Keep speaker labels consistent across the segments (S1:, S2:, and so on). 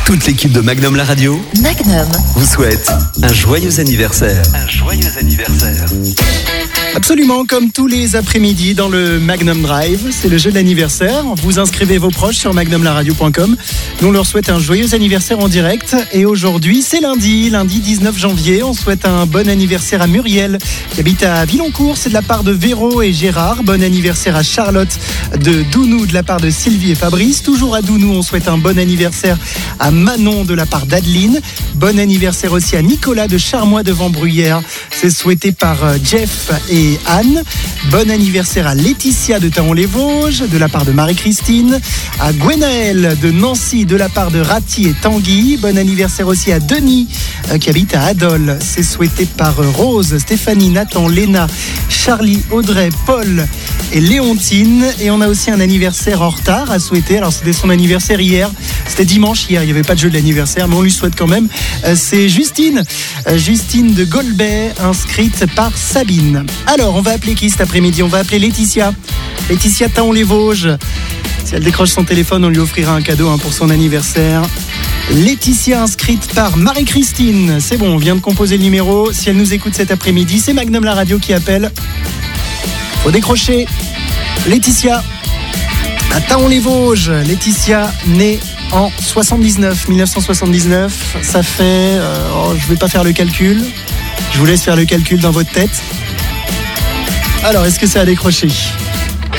S1: Toute l'équipe de Magnum La Radio
S2: Magnum
S1: vous souhaite un joyeux anniversaire. Un joyeux anniversaire.
S3: Absolument, comme tous les après-midi dans le Magnum Drive, c'est le jeu de l'anniversaire. Vous inscrivez vos proches sur magnumlaradio.com. Nous on leur souhaite un joyeux anniversaire en direct. Et aujourd'hui, c'est lundi 19 janvier. On souhaite un bon anniversaire à Muriel, qui habite à Villancourt. C'est de la part de Véro et Gérard. Bon anniversaire à Charlotte de Dounou, de la part de Sylvie et Fabrice. Toujours à Dounou, on souhaite un bon anniversaire à Manon, de la part d'Adeline. Bon anniversaire aussi à Nicolas de Charmois devant Bruyères. C'est souhaité par Jeff et Anne. Bon anniversaire à Laetitia de Taon-les-Vosges, de la part de Marie-Christine. À Gwenaël de Nancy, de la part de Rati et Tanguy. Bon anniversaire aussi à Denis, qui habite à Adol. C'est souhaité par Rose, Stéphanie, Nathan, Léna, Charlie, Audrey, Paul et Léontine. Et on a aussi un anniversaire en retard à souhaiter. Alors c'était son anniversaire hier. C'était dimanche hier, il n'y avait pas de jeu de l'anniversaire, mais on lui souhaite quand même. C'est Justine de Golbet, inscrite par Sabine. Alors, on va appeler qui cet après-midi ? On va appeler Laetitia de Taon-les-Vosges. Si elle décroche son téléphone, on lui offrira un cadeau pour son anniversaire. Laetitia, inscrite par Marie-Christine. C'est bon, on vient de composer le numéro. Si elle nous écoute cet après-midi, c'est Magnum La Radio qui appelle. Faut décrocher. Laetitia à Taon-les-Vosges. Laetitia, née en 1979. Ça fait... je vais pas faire le calcul. Je vous laisse faire le calcul dans votre tête. Alors, est-ce que ça a décroché ? Allô ?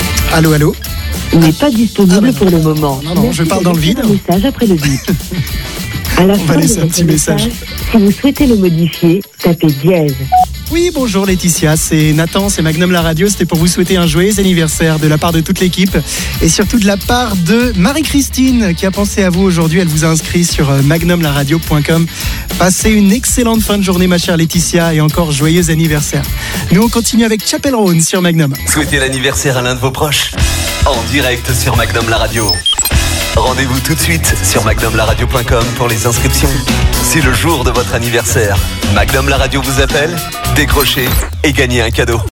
S4: Il n'est pas disponible pour le moment.
S3: Non, je parle dans le vide.
S4: Un message après le bip. À la
S3: On va laisser un petit message.
S4: Si vous souhaitez le modifier, tapez dièse.
S3: Oui, bonjour Laetitia, c'est Nathan, c'est Magnum La Radio. C'était pour vous souhaiter un joyeux anniversaire de la part de toute l'équipe et surtout de la part de Marie-Christine qui a pensé à vous aujourd'hui. Elle vous a inscrit sur magnumlaradio.com. Passez une excellente fin de journée ma chère Laetitia et encore joyeux anniversaire. Nous on continue avec Chapel Roan sur Magnum.
S1: Souhaitez l'anniversaire à l'un de vos proches en direct sur Magnum La Radio. Rendez-vous tout de suite sur magnumlaradio.com pour les inscriptions. C'est le jour de votre anniversaire. Magnum La Radio vous appelle, décrochez et gagnez un cadeau.